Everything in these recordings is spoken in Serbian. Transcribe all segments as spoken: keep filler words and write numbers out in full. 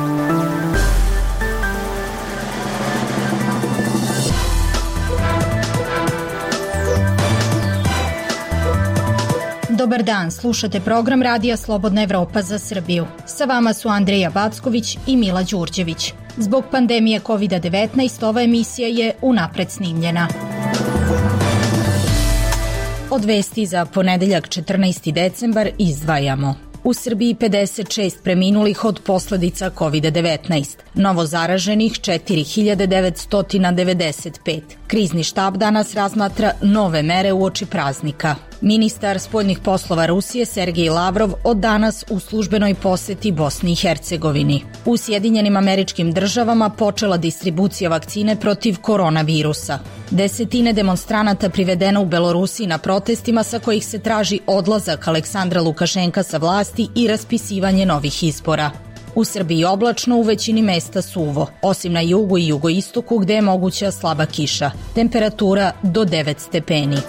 Dobar dan, slušate program Radija Slobodna Evropa za Srbiju. Sa vama su Andreja Backović i Mila Đurđević. Zbog pandemije kovid devetnaest ova emisija je unapred snimljena. Od vesti za ponedeljak četrnaesti decembar izdvajamo. U Srbiji pedeset šest preminulih od posledica kovid devetnaest, novo zaraženih četiri hiljade devetsto devedeset pet. Krizni štab danas razmatra nove mere uoči praznika. Ministar spoljnih poslova Rusije Sergej Lavrov od danas u službenoj poseti Bosni i Hercegovini. U Sjedinjenim Američkim Državama počela distribucija vakcine protiv koronavirusa. Desetine demonstranata privedeno u Belorusiji na protestima sa kojih se traži odlazak Aleksandra Lukašenka sa vlasti i raspisivanje novih izbora. U Srbiji oblačno, u većini mesta suvo, osim na jugu i jugoistoku gde je moguća slaba kiša. Temperatura do devet stepeni.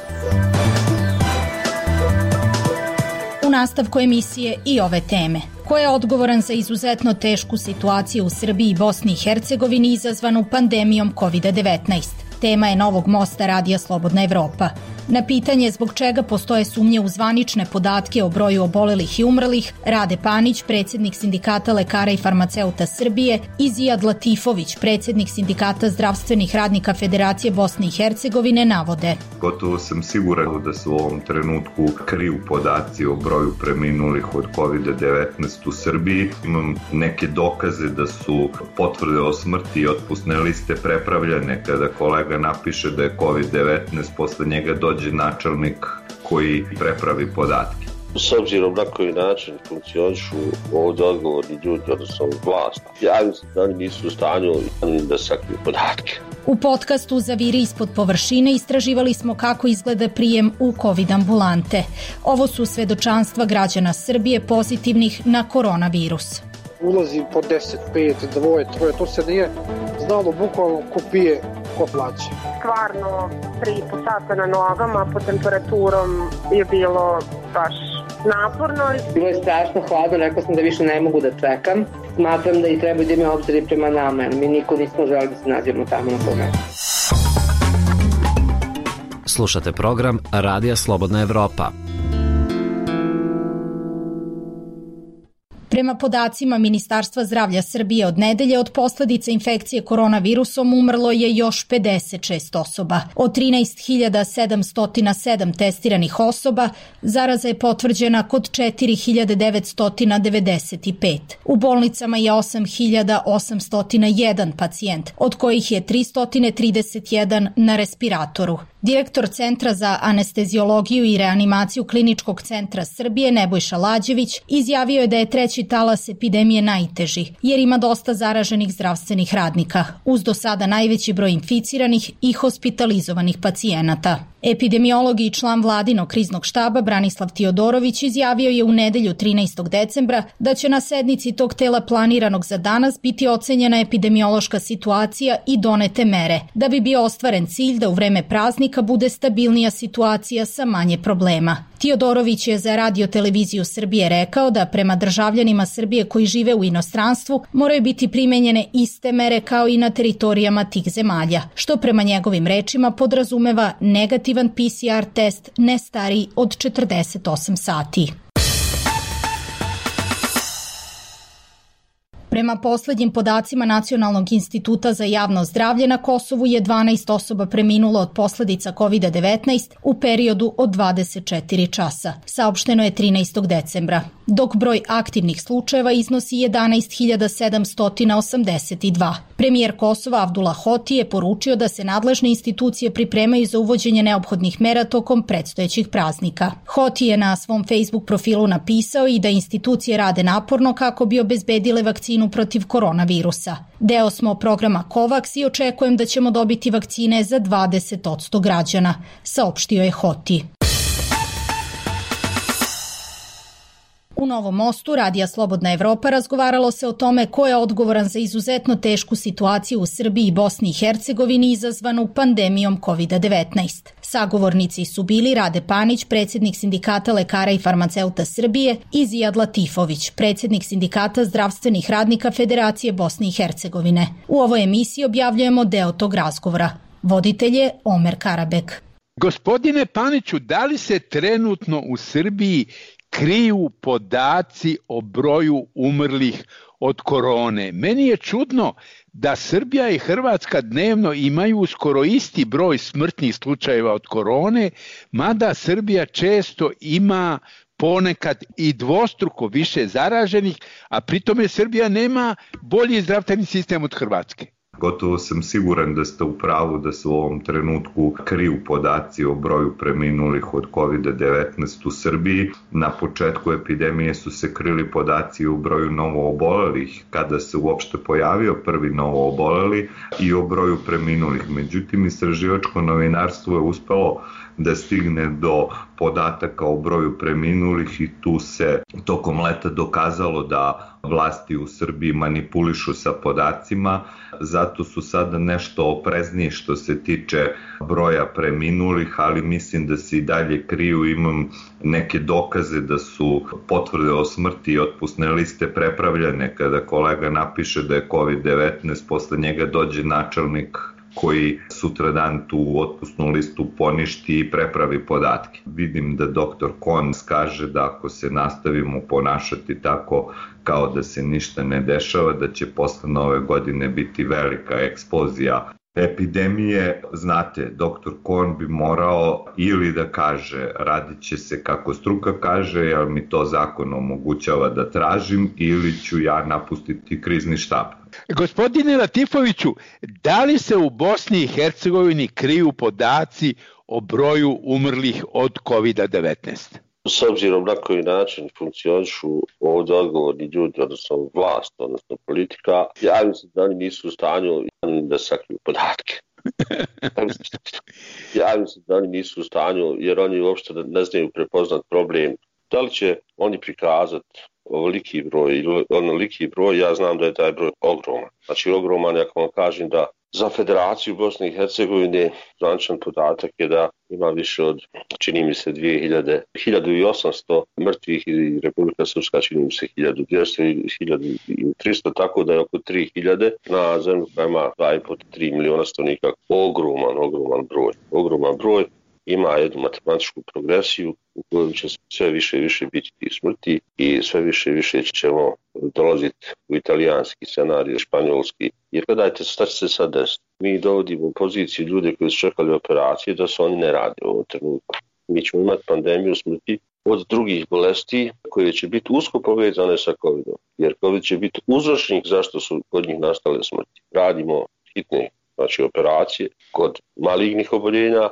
U nastavku emisije i ove teme. Ko je odgovoran za izuzetno tešku situaciju u Srbiji i Bosni i Hercegovini izazvanu pandemijom kovid devetnaest? Tema je novog mosta Radija Slobodna Evropa. Na pitanje zbog čega postoje sumnje u zvanične podatke o broju obolelih i umrlih, Rade Panić, predsjednik Sindikata lekara i farmaceuta Srbije, i Zijad Latifović, predsjednik Sindikata zdravstvenih radnika Federacije Bosne i Hercegovine, navode. Gotovo sam siguran da se u ovom trenutku kriju podaci o broju preminulih od kovid devetnaest u Srbiji. Imam neke dokaze da su potvrde o smrti i otpusne liste prepravljene kada kolega napiše da je kovid devetnaest, posle njega dođe načelnik koji prepravi podatke. S obzirom na koji način funkcionišu ovdje odgovorni ljudi, odnosno vlast, ja mislim da oni nisu u stanju da sakriju podatke. U podcastu Zaviri ispod površine istraživali smo kako izgleda prijem u COVID ambulante. Ovo su svedočanstva građana Srbije pozitivnih na koronavirus. Ulazi po deset, pet, dvoje, troje, to se nije znalo bukvalno ko pije, ko plaće. Stvarno, tri i po sata na nogama, po temperaturom je bilo baš naporno. Bilo je strašno hladno, rekao sam da više ne mogu da čekam. Smatram da i treba da imaju obzir prema nama, jer mi niko nismo želi da se nađemo tamo na tome. Slušate program Radija Slobodna Evropa. Prema podacima Ministarstva zdravlja Srbije od nedelje od posledica infekcije koronavirusom umrlo je još pedeset šest osoba. Od trinaest hiljada sedamsto sedam testiranih osoba, zaraza je potvrđena kod četiri hiljade devetsto devedeset pet. U bolnicama je osam hiljada osamsto jedan pacijent, od kojih je tristo trideset jedan na respiratoru. Direktor Centra za anesteziologiju i reanimaciju Kliničkog centra Srbije Nebojša Lađević izjavio je da je treći talas epidemije najteži, jer ima dosta zaraženih zdravstvenih radnika, uz do sada najveći broj inficiranih i hospitalizovanih pacijenata. Epidemiolog i član vladinog kriznog štaba Branislav Tiodorović izjavio je u nedelju trinaestog decembra da će na sednici tog tela planiranog za danas biti ocenjena epidemiološka situacija i donete mere, da bi bio ostvaren cilj da u vreme praznika bude stabilnija situacija sa manje problema. Tiodorović je za Radio televiziju Srbije rekao da prema državljanima Srbije koji žive u inostranstvu moraju biti primenjene iste mere kao i na teritorijama tih zemalja, što prema njegovim rečima podrazumeva negativan P C R test ne stariji od četrdeset osam sati. Prema poslednjim podacima Nacionalnog instituta za javno zdravlje, na Kosovu je dvanaest osoba preminulo od posledica kovid devetnaest u periodu od dvadeset četiri časa. Saopšteno je trinaestog decembra, dok broj aktivnih slučajeva iznosi jedanaest hiljada sedamsto osamdeset dva. Premijer Kosova Avdullah Hoti je poručio da se nadležne institucije pripremaju za uvođenje neophodnih mera tokom predstojećih praznika. Hoti je na svom Facebook profilu napisao i da institucije rade naporno kako bi obezbedile vakcinu protiv koronavirusa. Deo smo programa COVAX i očekujem da ćemo dobiti vakcine za dvadeset posto građana, saopštio je Hoti. U Novom Mostu Radija Slobodna Evropa razgovaralo se o tome ko je odgovoran za izuzetno tešku situaciju u Srbiji i Bosni i Hercegovini izazvanu pandemijom kovid devetnaest. Sagovornici su bili Rade Panić, predsjednik Sindikata lekara i farmaceuta Srbije, i Zijad Latifović, predsjednik Sindikata zdravstvenih radnika Federacije Bosne i Hercegovine. U ovoj emisiji objavljujemo deo tog razgovora. Voditelj je Omer Karabek. Gospodine Paniću, da li se trenutno u Srbiji kriju podaci o broju umrlih od korone? Meni je čudno da Srbija i Hrvatska dnevno imaju skoro isti broj smrtnih slučajeva od korone, mada Srbija često ima ponekad i dvostruko više zaraženih, a pritome Srbija nema bolji zdravstveni sistem od Hrvatske. Gotovo sam siguran da ste u pravu da se u ovom trenutku kriju podaci o broju preminulih od kovid devetnaest u Srbiji. Na početku epidemije su se krili podaci o broju novoobolelih, kada se uopšte pojavio prvi novooboleli, i o broju preminulih. Međutim, istraživačko novinarstvo je uspelo da stigne do podataka o broju preminulih i tu se tokom leta dokazalo da vlasti u Srbiji manipulišu sa podacima, zato su sada nešto oprezniji što se tiče broja preminulih, ali mislim da se i dalje kriju. Imam neke dokaze da su potvrde o smrti i otpusne liste prepravljene. Kada kolega napiše da je kovid devetnaest, posle njega dođe načelnik koji sutradan tu otpusnu listu poništi i prepravi podatke. Vidim da doktor Kon kaže da ako se nastavimo ponašati tako kao da se ništa ne dešava, da će posle nove godine biti velika eksplozija epidemije. Znate, doktor Kon bi morao ili da kaže radit će se kako struka kaže, jer mi to zakon omogućava da tražim, ili ću ja napustiti krizni štab. Gospodine Latifoviću, da li se u Bosni i Hercegovini kriju podaci o broju umrlih od kovid devetnaest? S obzirom na koji način funkcionišu ovdje odgovorni ljudi, odnosno vlast, odnosno politika, ja mislim da oni nisu u stanju da sakriju podatke. Ja mislim da oni nisu u stanju, jer oni uopšte ne znaju prepoznat problem. Da li će oni prikazati ovoliki broj ili onoliki broj, ja znam da je taj broj ogroman. Znači ogroman, ako vam kažem da za Federaciju Bosne i Hercegovine zvaničan podatak je da ima više od, čini mi se, dvije hiljade, hiljadu osamsto mrtvih i Republika Srpska čini mi se hiljadu dvjesto i hiljadu tristo, tako da je oko tri hiljade na zemlju koja ima dva i po do tri miliona stanovnika. Ogroman, ogroman broj. Ogroman broj ima jednu matematičku progresiju u kojoj će sve više i više biti tih smrti i sve više i više ćemo dolaziti u italijanski scenarij, španjolski. Jer gledajte, šta će se sad desiti? Mi dovodimo u poziciju ljude koji su čekali operacije da se oni ne rade u ovom trenutku. Mi ćemo imati pandemiju smrti od drugih bolesti koje će biti usko povezane sa covidom. Jer covid će biti uzročnik zašto su kod njih nastale smrti. Radimo hitne, znači, operacije kod malignih oboljenja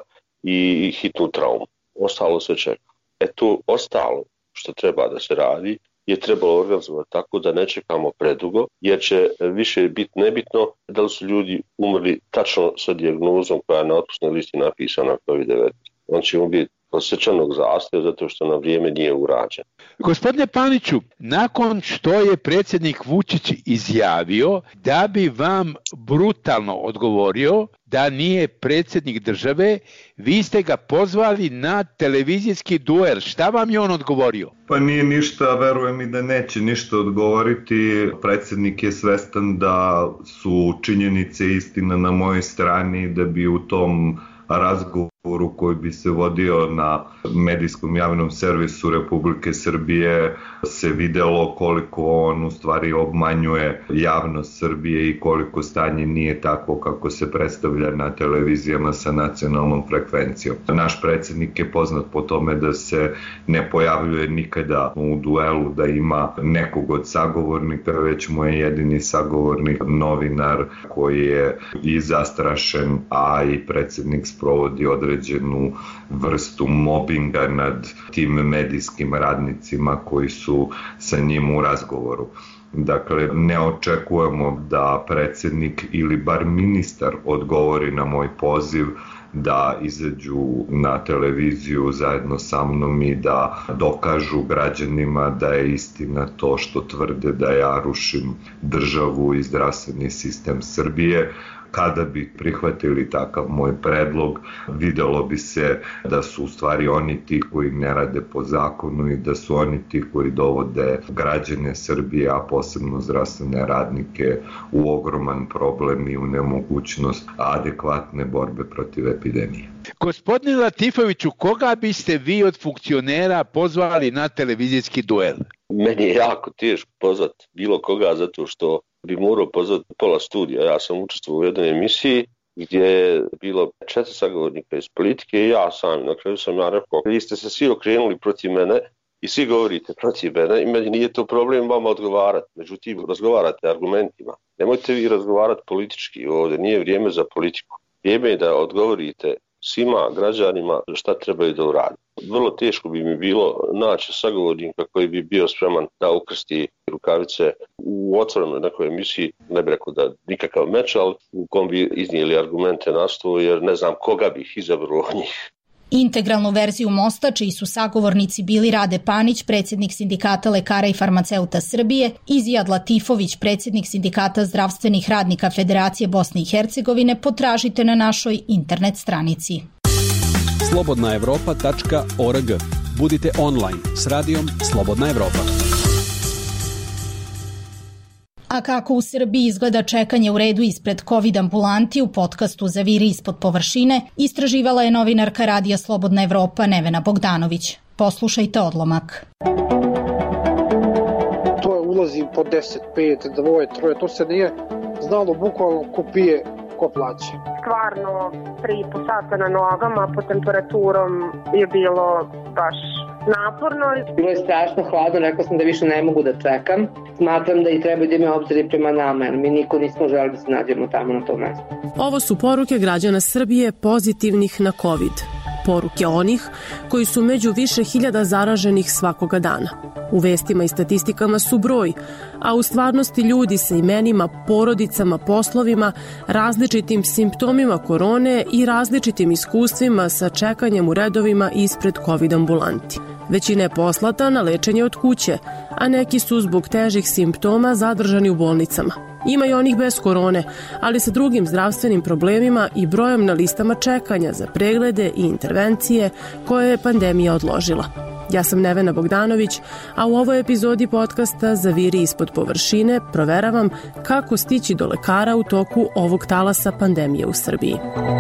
i hitnu traumu. Ostalo se čeka. E to ostalo što treba da se radi je trebalo organizovati tako da ne čekamo predugo, jer će više biti nebitno da li su ljudi umrli tačno sa dijagnozom koja je na otpusnoj listi napisana kovid devetnaest. On će ubiti od srčanog zastoja zato što na vrijeme nije urađen. Gospodine Paniću, nakon što je predsjednik Vučić izjavio da bi vam brutalno odgovorio da nije predsjednik države, vi ste ga pozvali na televizijski duel. Šta vam je on odgovorio? Pa nije ništa, verujem i da neće ništa odgovoriti. Predsjednik je svestan da su činjenice i istina na mojoj strani, da bi u tom razgovoru koji bi se vodio na medijskom javnom servisu Republike Srbije se videlo koliko on u stvari obmanjuje javnost Srbije i koliko stanje nije tako kako se predstavlja na televizijama sa nacionalnom frekvencijom. Naš predsjednik je poznat po tome da se ne pojavljuje nikada u duelu, da ima nekog od sagovornika, već mu je jedini sagovornik novinar koji je i zastrašen, a i predsjednik sprovodi određenu vrstu mobinga nad tim medijskim radnicima koji su sa njim u razgovoru. Dakle, ne očekujemo da predsjednik ili bar ministar odgovori na moj poziv da izađu na televiziju zajedno sa mnom i da dokažu građanima da je istina to što tvrde da ja rušim državu i zdravstveni sistem Srbije. Kada bi prihvatili takav moj predlog, videlo bi se da su u stvari oni ti koji ne rade po zakonu i da su oni ti koji dovode građane Srbije, a posebno zdravstvene radnike, u ogroman problem i u nemogućnost adekvatne borbe protiv epidemije. Gospodine Latifoviću, koga biste vi od funkcionera pozvali na televizijski duel? Meni je jako teško pozvati bilo koga zato što bi morao pozvati pola studija. Ja sam učestvovao u jednoj emisiji gdje je bilo četiri sagovornika iz politike i ja sam. Na kraju sam ja rekao, vi ste se svi okrenuli protiv mene i svi govorite protiv mene i meni nije to problem vama odgovarati. Međutim, razgovarate argumentima. Nemojte vi razgovarati politički ovdje, nije vrijeme za politiku. Vrijeme je da odgovorite svima građanima šta trebaju da uradi. Vrlo teško bi mi bilo naći sagovornika koji bi bio spreman da ukrsti rukavice u otvorenoj nekoj emisiji, ne bih rekao da nikakav meč, ali u kom bi iznijeli argumente na stolu, jer ne znam koga bih izabrao od njih. Integralnu verziju Mosta, čiji su sagovornici bili Rade Panić, predsjednik Sindikata lekara i farmaceuta Srbije, i Zijad Latifović, predsjednik Sindikata zdravstvenih radnika Federacije Bosne i Hercegovine, potražite na našoj internet stranici. slobodna evropa tačka org. Budite online s radijom Slobodna Evropa. A kako u Srbiji izgleda čekanje u redu ispred COVID ambulanti, u podcastu Zaviri ispod površine istraživala je novinarka Radija Slobodna Evropa Nevena Bogdanović. Poslušajte odlomak. To je ulazi po deset, pet, dvoje, troje, to se nije znalo bukvalno ko pije, ko plaće. Stvarno, tri i po sata na nogama, pod temperaturom je bilo baš naporno. Bilo je strašno hladno, rekao sam da više ne mogu da čekam. Smatram da i treba da ima obzir prema nama, jer mi niko nismo želi da se nađemo tamo na tom mestu. Ovo su poruke građana Srbije pozitivnih na COVID. Poruke onih koji su među više hiljada zaraženih svakoga dana. U vestima i statistikama su broj, a u stvarnosti ljudi sa imenima, porodicama, poslovima, različitim simptomima korone i različitim iskustvima sa čekanjem u redovima ispred COVID ambulanti. Većina je poslata na lečenje od kuće, a neki su zbog težih simptoma zadržani u bolnicama. Ima i onih bez korone, ali sa drugim zdravstvenim problemima i brojem na listama čekanja za preglede i intervencije koje je pandemija odložila. Ja sam Nevena Bogdanović, a u ovoj epizodi podcasta Zaviri ispod površine proveravam kako stići do lekara u toku ovog talasa pandemije u Srbiji.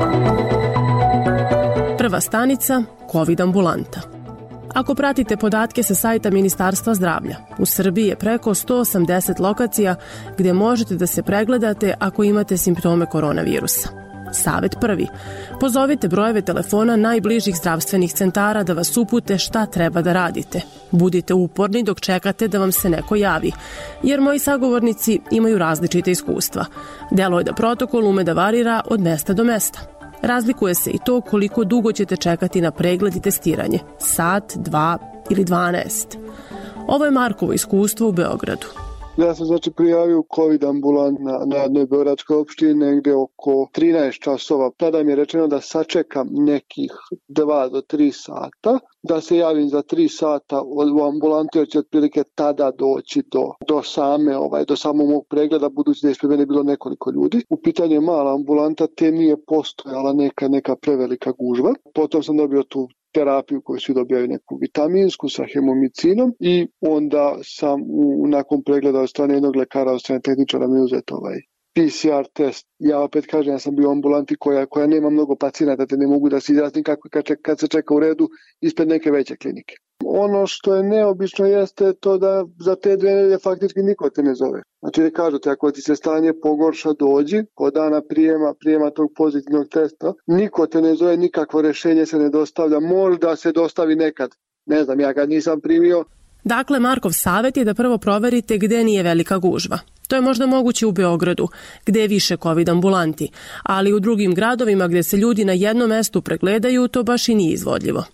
Prva stanica – COVID ambulanta. Ako pratite podatke sa sajta Ministarstva zdravlja, u Srbiji je preko sto osamdeset lokacija gdje možete da se pregledate ako imate simptome koronavirusa. Savet prvi. Pozovite brojeve telefona najbližih zdravstvenih centara da vas upute šta treba da radite. Budite uporni dok čekate da vam se neko javi, jer moji sagovornici imaju različite iskustva. Delo je da protokol ume da varira od mesta do mesta. Razlikuje se i to koliko dugo ćete čekati na pregled i testiranje. Sat, dva ili dvanaest. Ovo je Markovo iskustvo u Beogradu. Ja sam znači prijavio COVID ambulant na, na jednoj beogradskoj opštini negde oko trinaest časova. Tada mi je rečeno da sačekam nekih dva do tri sata, da se javim za tri sata u ambulanti, jer će otprilike tada doći do, do same, ovaj, do samog mog pregleda, budući da je ispred mene bilo nekoliko ljudi. U pitanju je mala ambulanta, te nije postojala neka, neka prevelika gužva. Potom sam dobio tu terapiju koju svi dobijaju, neku vitaminsku sa hemomicinom, i onda sam u, nakon pregleda od strane jednog lekara, od strane tehničara mi uzet ovaj P C R test. Ja opet kažem, ja sam bio u ambulanti koja, koja nema mnogo pacijenata, te ne mogu da se izjasnim kako kad, kad se čeka u redu ispred neke veće klinike. Ono što je neobično jeste to da za te dve nedelje faktički niko te ne zove. Znači ne kažu te, ako ti se stanje pogorša, dođi od dana prijema, prijema tog pozitivnog testa, niko te ne zove, nikakvo rešenje se ne dostavlja, možda se dostavi nekad. Ne znam, ja ga nisam primio. Dakle, Markov savjet je da prvo proverite gde nije velika gužva. To je možda moguće u Beogradu, gde je više COVID ambulanti, ali u drugim gradovima gde se ljudi na jednom mestu pregledaju, to baš i nije izvodljivo.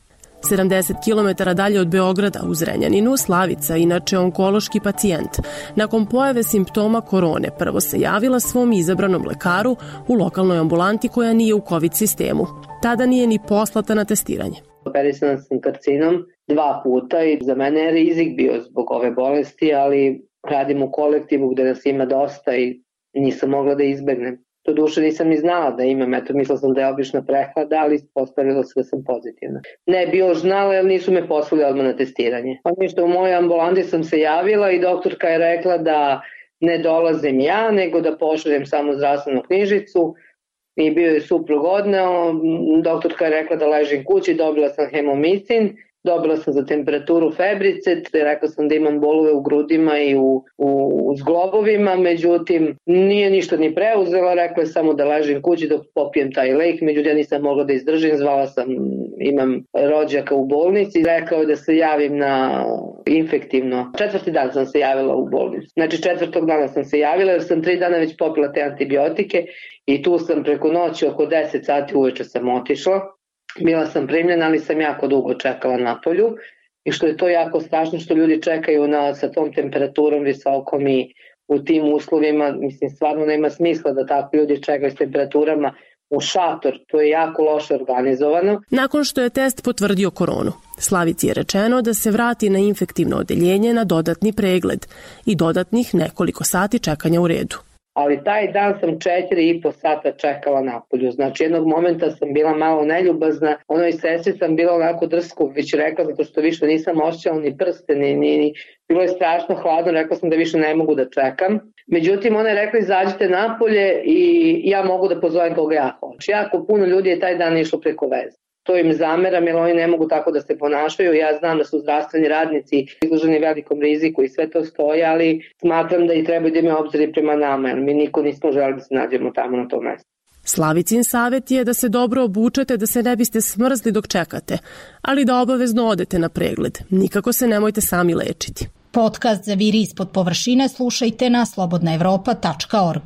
sedamdeset kilometara dalje od Beograda u Zrenjaninu, Slavica, inače onkološki pacijent, nakon pojave simptoma korone prvo se javila svom izabranom lekaru u lokalnoj ambulanti koja nije u COVID sistemu. Tada nije ni poslata na testiranje. Operisana sam karcinom dva puta i za mene je rizik bio zbog ove bolesti, ali radim u kolektivu gde nas ima dosta i nisam mogla da izbegnem. To duše nisam ni znala da imam, eto mislila sam da je obična prehlada, ali postavilo se da sam pozitivna. Ne bi još znala jer nisu me poslali odmah na testiranje. Pa ništa, u mojoj ambulanti sam se javila i doktorka je rekla da ne dolazim ja, nego da pošaljem samo zdravstvenu knjižicu. I bio je suprug odneo, doktorka je rekla da ležim kući, dobila sam hemomicin, dobila sam za temperaturu febricet, rekla sam da imam bolove u grudima i u, u, u zglobovima, međutim nije ništa ni preuzela, rekla je samo da ležim kući dok popijem taj lek, međutim ja nisam mogla da izdržim, zvala sam, imam rođaka u bolnici, rekao je da se javim na infektivno. Četvrti dan sam se javila u bolnicu, znači četvrtog dana sam se javila jer sam tri dana već popila te antibiotike i tu sam preko noći oko deset sati uveče sam otišla. Bila sam primljena, ali sam jako dugo čekala na polju i što je to jako strašno što ljudi čekaju na, sa tom temperaturom visokom i u tim uslovima, mislim stvarno nema smisla da tako ljudi čekaju s temperaturama u šator, to je jako loše organizovano. Nakon što je test potvrdio koronu, Slavici je rečeno da se vrati na infektivno odeljenje na dodatni pregled i dodatnih nekoliko sati čekanja u redu. Ali taj dan sam četiri i po sata čekala napolju. Znači jednog momenta sam bila malo neljubazna, onoj sestri sam bila onako drsko, već rekla zato što više nisam osjećala ni prste, ni, ni, ni, bilo je strašno hladno, rekla sam da više ne mogu da čekam. Međutim, ona je rekla izađite napolje i ja mogu da pozovem koga ja hoću. Jako puno ljudi je taj dan išlo preko veze. To im zameram jer oni ne mogu tako da se ponašaju. Ja znam da su zdravstveni radnici izloženi velikom riziku i sve to stoji, ali smatram da i treba da imaju obzir prema nama, jer mi niko nismo želi da se nađemo tamo na tom mestu. Slavicin savjet je da se dobro obučete da se ne biste smrzli dok čekate, ali da obavezno odete na pregled. Nikako se nemojte sami lečiti. Podcast za Viri ispod površine slušajte na slobodna evropa tačka org.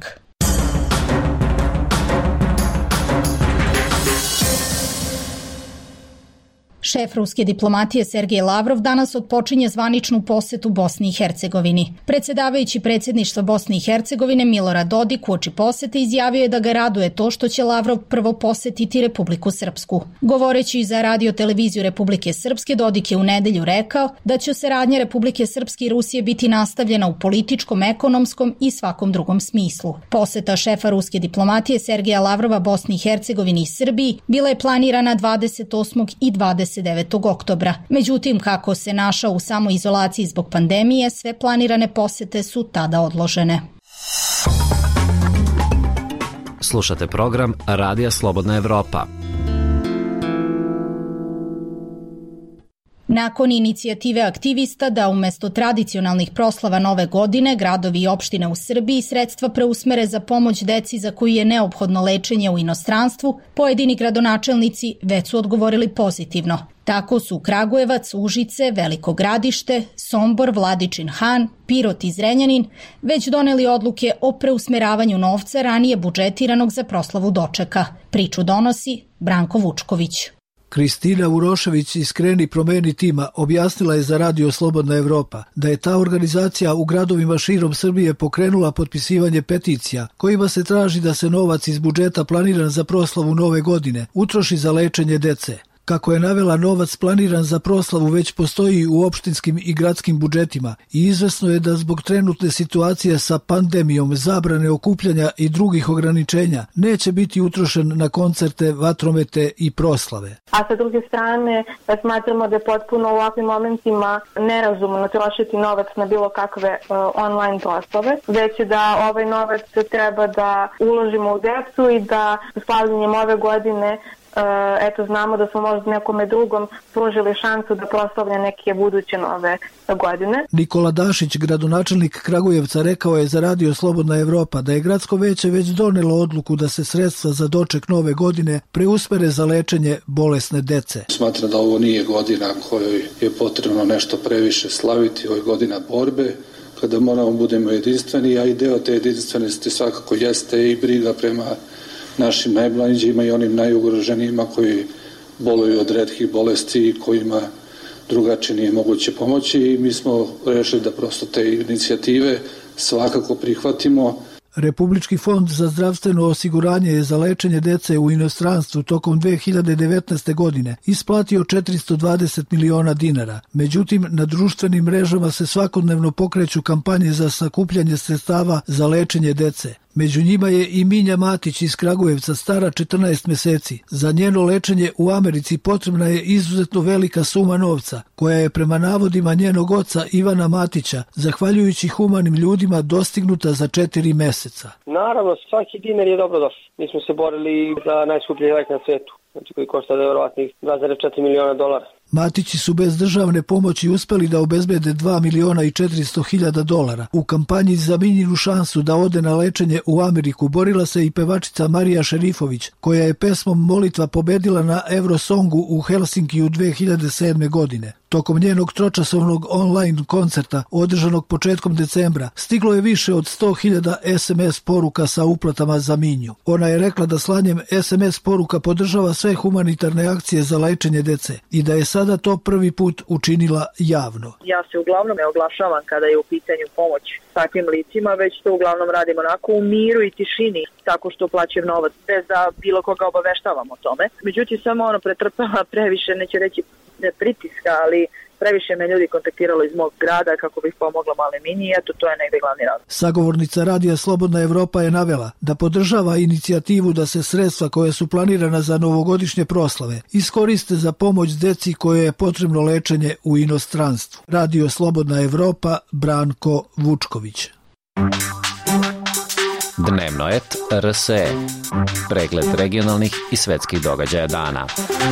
Šef ruske diplomatije Sergej Lavrov danas otpočinje zvaničnu posetu Bosni i Hercegovini. Predsedavajući predsjedništva Bosne i Hercegovine Milorad Dodik uoči posete izjavio je da ga raduje to što će Lavrov prvo posetiti Republiku Srpsku. Govoreći za radio televiziju Republike Srpske, Dodik je u nedelju rekao da će saradnja Republike Srpske i Rusije biti nastavljena u političkom, ekonomskom i svakom drugom smislu. Poseta šefa ruske diplomatije Sergeja Lavrova Bosni i Hercegovini i Srbiji bila je planirana dvadeset osmog i dvadeset devetog oktobra. Međutim, kako se našao u samoizolaciji zbog pandemije, sve planirane posete su tada odložene. Slušate program Radija Slobodna Evropa. Nakon inicijative aktivista da umesto tradicionalnih proslava Nove godine, gradovi i opštine u Srbiji sredstva preusmere za pomoć deci za koju je neophodno lečenje u inostranstvu, pojedini gradonačelnici već su odgovorili pozitivno. Tako su Kragujevac, Užice, Veliko Gradište, Sombor, Vladičin Han, Pirot i Zrenjanin već doneli odluke o preusmeravanju novca ranije budžetiranog za proslavu dočeka. Priču donosi Branko Vučković. Kristina Urošević iz Kreni promeni tima objasnila je za Radio Slobodna Evropa da je ta organizacija u gradovima širom Srbije pokrenula potpisivanje peticija kojima se traži da se novac iz budžeta planiran za proslavu Nove godine utroši za lečenje dece. Kako je navela, novac planiran za proslavu već postoji u opštinskim i gradskim budžetima i izvesno je da zbog trenutne situacije sa pandemijom, zabrane okupljanja i drugih ograničenja neće biti utrošen na koncerte, vatromete i proslave. A sa druge strane, smatramo da je potpuno u ovakvim momentima nerazumno trošiti novac na bilo kakve uh, online proslave, već da ovaj novac treba da uložimo u decu i da slavljanjem ove godine eto znamo da smo možda nekome drugom pružili šansu da proslavlja neke buduće nove godine. Nikola Dašić, gradonačelnik Kragujevca, rekao je za Radio Slobodna Evropa da je gradsko veće već donelo odluku da se sredstva za doček Nove godine preusmere za lečenje bolesne dece. Smatram da ovo nije godina kojoj je potrebno nešto previše slaviti, ovo je godina borbe, kada moramo budemo jedinstveni, a i deo te jedinstvenosti svakako jeste i briga prema našim najmlađima i onim najugroženijima koji boluju od retkih bolesti i kojima drugačije nije moguće pomoći i mi smo rešili da prosto te inicijative svakako prihvatimo. Republički fond za zdravstveno osiguranje je za lečenje dece u inostranstvu tokom dve hiljade devetnaeste. godine isplatio četiristo dvadeset miliona dinara. Međutim, na društvenim mrežama se svakodnevno pokreću kampanje za sakupljanje sredstava za lečenje dece. Među njima je i Minja Matić iz Kragujevca, stara četrnaest meseci. Za njeno lečenje u Americi potrebna je izuzetno velika suma novca, koja je prema navodima njenog oca Ivana Matića, zahvaljujući humanim ljudima, dostignuta za četiri meseca. Naravno, svaki dinar je dobro došao. Mi smo se borili za najskuplji lek na svetu, znači koji košta verovatnih dva zarez četiri miliona dolara. Matići su bez državne pomoći uspeli da obezbede dva miliona i četiristo hiljada dolara. U kampanji za Minjinu šansu da ode na lečenje u Ameriku borila se i pevačica Marija Šerifović, koja je pesmom Molitva pobedila na Eurosongu u Helsinkiju dve hiljade sedme. godine. Tokom njenog tročasovnog online koncerta, održanog početkom decembra, stiglo je više od sto hiljada es em es poruka sa uplatama za Minju. Ona je rekla da slanjem es em es poruka podržava sve humanitarne akcije za lečenje dece i da je sada to prvi put učinila javno. Ja se uglavnom ne oglašavam kada je u pitanju pomoć takvim licima, već to uglavnom radim onako u miru i tišini, tako što plaćam novac, bez da bilo koga obaveštavam o tome. Međutim, samo ono pretrpala previše, neću reći pritiska, ali previše me ljudi kontaktiralo iz mog grada kako bih pomogla male Minji, eto to je negde glavni razlog. Sagovornica Radija Slobodna Evropa je navela da podržava inicijativu da se sredstva koje su planirana za novogodišnje proslave iskoriste za pomoć deci koje je potrebno lečenje u inostranstvu. Radio Slobodna Evropa, Branko Vučković. Dnevno et er es e. Pregled regionalnih i svetskih događaja dana.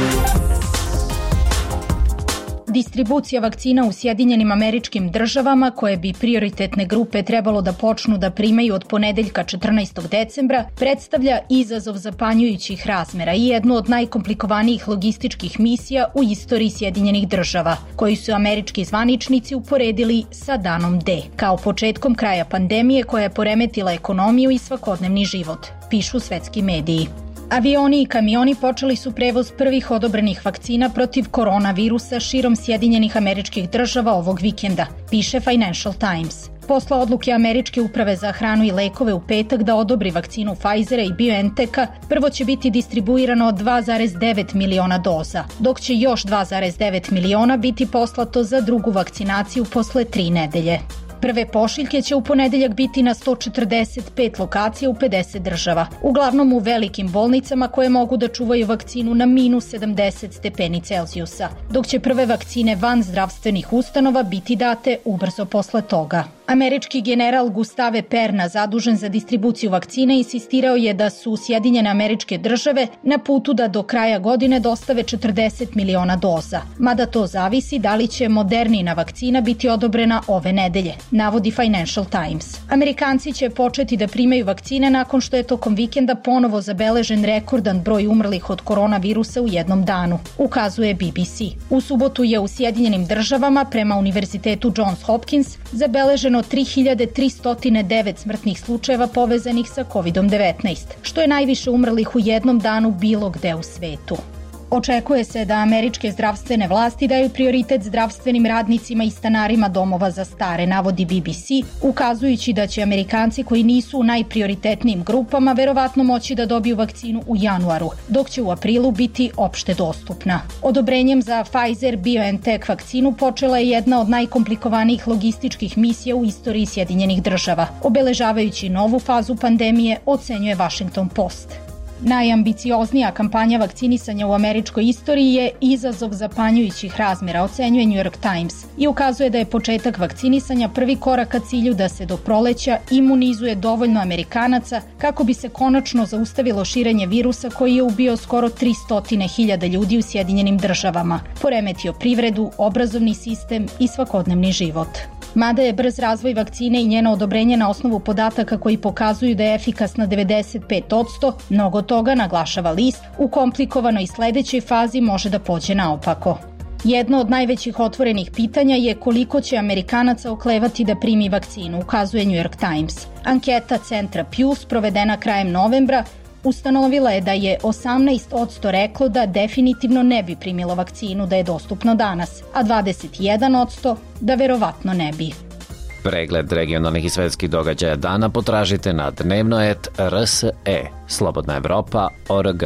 Distribucija vakcina u Sjedinjenim Američkim Državama, koje bi prioritetne grupe trebalo da počnu da primaju od ponedeljka četrnaestog decembra, predstavlja izazov zapanjujućih razmera i jednu od najkomplikovanijih logističkih misija u istoriji Sjedinjenih Država, koji su američki zvaničnici uporedili sa danom D, kao početkom kraja pandemije koja je poremetila ekonomiju i svakodnevni život, pišu svetski mediji. Avioni i kamioni počeli su prevoz prvih odobrenih vakcina protiv koronavirusa širom Sjedinjenih Američkih Država ovog vikenda, piše Financial Times. Posle odluke Američke uprave za hranu i lekove u petak da odobri vakcinu Pfizera i BioNTecha, prvo će biti distribuirano dva zarez devet miliona doza, dok će još dva zarez devet miliona biti poslato za drugu vakcinaciju posle tri nedelje. Prve pošiljke će u ponedeljak biti na sto četrdeset pet lokacija u pedeset država, uglavnom u velikim bolnicama koje mogu da čuvaju vakcinu na minus sedamdeset stepeni Celzijusa, dok će prve vakcine van zdravstvenih ustanova biti date ubrzo posle toga. Američki general Gustave Perna, zadužen za distribuciju vakcine, insistirao je da su Sjedinjene Američke Države na putu da do kraja godine dostave četrdeset miliona doza, mada to zavisi da li će Modernina vakcina biti odobrena ove nedelje, navodi Financial Times. Amerikanci će početi da primaju vakcine nakon što je tokom vikenda ponovo zabeležen rekordan broj umrlih od koronavirusa u jednom danu, ukazuje B B C. U subotu je u Sjedinjenim Državama prema Univerzitetu Johns Hopkins zabeleženo tri hiljade tristo devet smrtnih slučajeva povezanih sa kovid devetnaest, što je najviše umrlih u jednom danu bilo gde u svetu. Očekuje se da američke zdravstvene vlasti daju prioritet zdravstvenim radnicima i stanarima domova za stare, navodi B B C, ukazujući da će Amerikanci koji nisu u najprioritetnijim grupama verovatno moći da dobiju vakcinu u januaru, dok će u aprilu biti opšte dostupna. Odobrenjem za Pfizer BioNTech vakcinu počela je jedna od najkomplikovanijih logističkih misija u istoriji Sjedinjenih Država, obeležavajući novu fazu pandemije, ocenjuje Washington Post. Najambicioznija kampanja vakcinisanja u američkoj istoriji je izazov zapanjujućih razmera, ocenjuje New York Times, i ukazuje da je početak vakcinisanja prvi korak ka cilju da se do proleća imunizuje dovoljno Amerikanaca kako bi se konačno zaustavilo širenje virusa koji je ubio skoro tristo hiljada ljudi u Sjedinjenim Državama, poremetio privredu, obrazovni sistem i svakodnevni život. Mada je brz razvoj vakcine i njeno odobrenje na osnovu podataka koji pokazuju da je efikasna devedeset pet posto, mnogo toga, naglašava list, u komplikovanoj sledećoj fazi može da pođe naopako. Jedno od najvećih otvorenih pitanja je koliko će Amerikanaca oklevati da primi vakcinu, ukazuje New York Times. Anketa centra Pew, sprovedena krajem novembra, ustanovila je da je osamnaest posto reklo da definitivno ne bi primilo vakcinu da je dostupno danas, a dvadeset jedan posto da verovatno ne bi. Pregled regionalnih i svetskih događaja dana potražite na dnevno et r s e, slobodna evropa tačka org.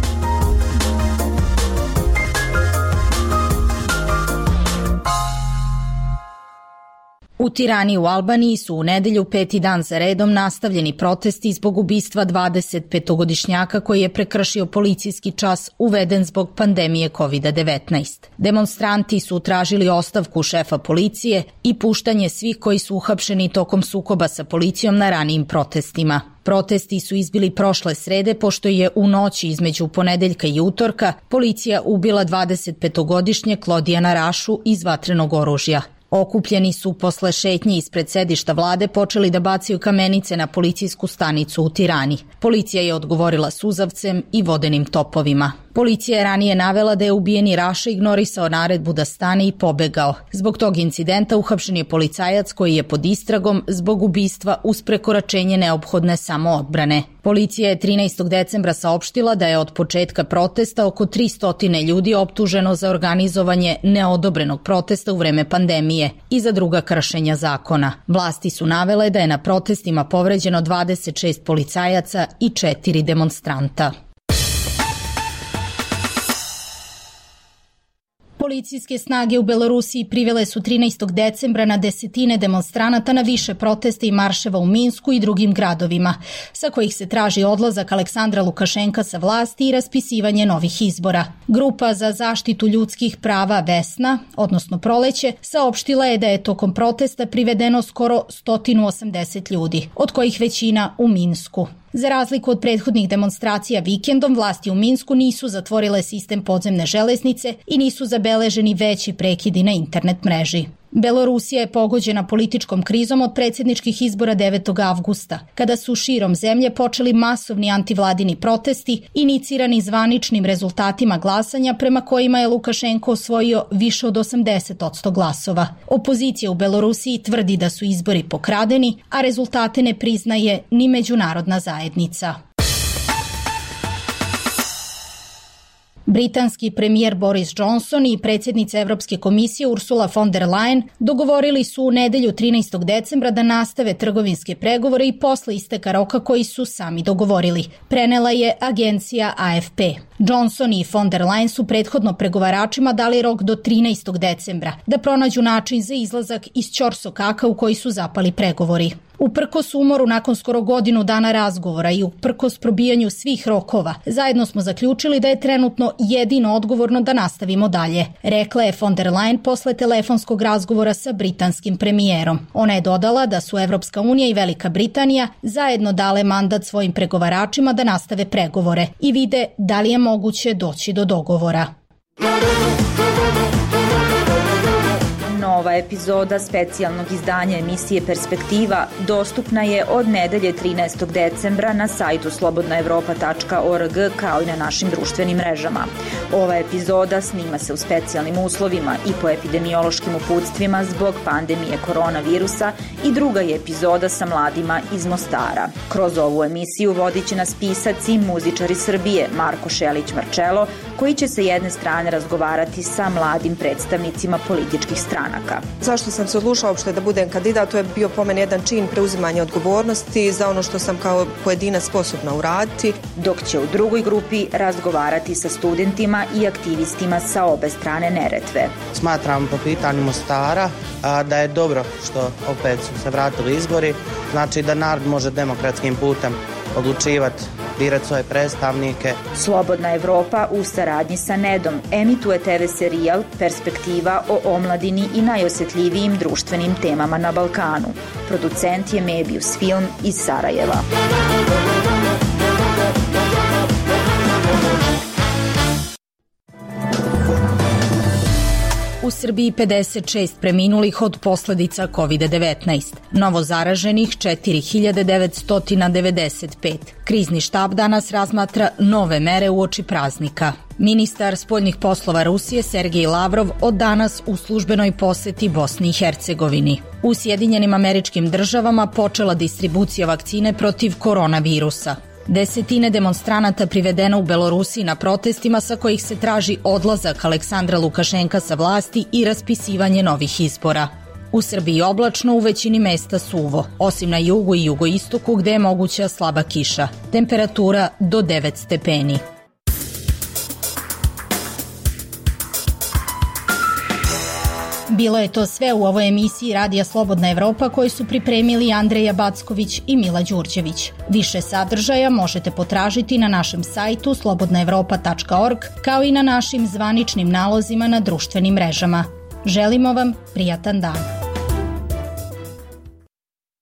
U Tirani u Albaniji su u nedelju peti dan za redom nastavljeni protesti zbog ubistva dvadesetpetogodišnjaka koji je prekršio policijski čas uveden zbog pandemije kovid devetnaest. Demonstranti su tražili ostavku šefa policije i puštanje svih koji su uhapšeni tokom sukoba sa policijom na ranijim protestima. Protesti su izbili prošle srede pošto je u noći između ponedeljka i utorka policija ubila dvadesetpetogodišnjeg Klodijana Rašu iz vatrenog oružja. Okupljeni su posle šetnje ispred sedišta vlade počeli da bacaju kamenice na policijsku stanicu u Tirani. Policija je odgovorila suzavcem i vodenim topovima. Policija je ranije navela da je ubijeni Raša ignorisao naredbu da stane i pobegao. Zbog tog incidenta uhapšen je policajac koji je pod istragom zbog ubistva uz prekoračenje neophodne samoodbrane. Policija je trinaestog decembra saopštila da je od početka protesta oko tristo ljudi optuženo za organizovanje neodobrenog protesta u vreme pandemije i za druga kršenja zakona. Vlasti su navele da je na protestima povređeno dvadeset šest policajaca i četiri demonstranta. Policijske snage u Belorusiji privele su trinaestog decembra na desetine demonstranata na više protesta i marševa u Minsku i drugim gradovima, sa kojih se traži odlazak Aleksandra Lukašenka sa vlasti i raspisivanje novih izbora. Grupa za zaštitu ljudskih prava Vesna, odnosno Proleće, saopštila je da je tokom protesta privedeno skoro sto osamdeset ljudi, od kojih većina u Minsku. Za razliku od prethodnih demonstracija vikendom, vlasti u Minsku nisu zatvorile sistem podzemne železnice i nisu zabeleženi veći prekidi na internet mreži. Belorusija je pogođena političkom krizom od predsjedničkih izbora devetog avgusta, kada su širom zemlje počeli masovni antivladini protesti, inicirani zvaničnim rezultatima glasanja prema kojima je Lukašenko osvojio više od osamdeset posto glasova. Opozicija u Belorusiji tvrdi da su izbori pokradeni, a rezultate ne priznaje ni međunarodna zajednica. Britanski premijer Boris Johnson i predsjednica Evropske komisije Ursula von der Leyen dogovorili su u nedelju trinaestog decembra da nastave trgovinske pregovore i posle isteka roka koji su sami dogovorili, prenela je agencija A F P. Johnson i von der Leyen su prethodno pregovaračima dali rok do trinaestog decembra da pronađu način za izlazak iz ćorsokaka u koji su zapali pregovori. Uprkos umoru nakon skoro godinu dana razgovora i uprkos probijanju svih rokova, zajedno smo zaključili da je trenutno jedino odgovorno da nastavimo dalje, rekla je von der Leyen posle telefonskog razgovora sa britanskim premijerom. Ona je dodala da su Evropska unija i Velika Britanija zajedno dale mandat svojim pregovaračima da nastave pregovore i vide da li je moguće doći do dogovora. Nova epizoda specijalnog izdanja emisije Perspektiva dostupna je od nedelje trinaestog decembra na sajtu slobodna evropa tačka org kao i na našim društvenim mrežama. Ova epizoda snima se u specijalnim uslovima i po epidemiološkim uputstvima zbog pandemije koronavirusa i druga je epizoda sa mladima iz Mostara. Kroz ovu emisiju vodit će nas pisac i muzičar iz Srbije Marko Šelić-Marčelo, koji će sa jedne strane razgovarati sa mladim predstavnicima političkih strana. Zašto sam se odlučila uopšte da budem kandidat? To je bio po meni jedan čin preuzimanja odgovornosti za ono što sam kao pojedinac sposobna uraditi. Dok će u drugoj grupi razgovarati sa studentima i aktivistima sa obe strane Neretve. Smatram po pitanju Mostara a, da je dobro što opet su se vratili izbori, znači da narod može demokratskim putem odlučivati, birati svoje predstavnike. Slobodna Evropa u saradnji sa Nedom emituje te ve serijal Perspektiva o omladini i najosetljivijim društvenim temama na Balkanu. Producent je Mebius Film iz Sarajeva. U Srbiji pedeset šest preminulih od posledica kovid devetnaest, novo zaraženih četiri hiljade devetsto devedeset pet. Krizni štab danas razmatra nove mere uoči praznika. Ministar spoljnih poslova Rusije Sergej Lavrov od danas u službenoj poseti Bosni i Hercegovini. U Sjedinjenim Američkim Državama počela distribucija vakcine protiv koronavirusa. Desetine demonstranata privedeno u Belorusiji na protestima sa kojih se traži odlazak Aleksandra Lukašenka sa vlasti i raspisivanje novih izbora. U Srbiji oblačno, u većini mesta suvo, osim na jugu i jugoistoku gde je moguća slaba kiša. Temperatura do devet stepeni. Bilo je to sve u ovoj emisiji Radija Slobodna Evropa koju su pripremili Andreja Backović i Mila Đurđević. Više sadržaja možete potražiti na našem sajtu slobodna evropa tačka org kao i na našim zvaničnim nalozima na društvenim mrežama. Želimo vam prijatan dan.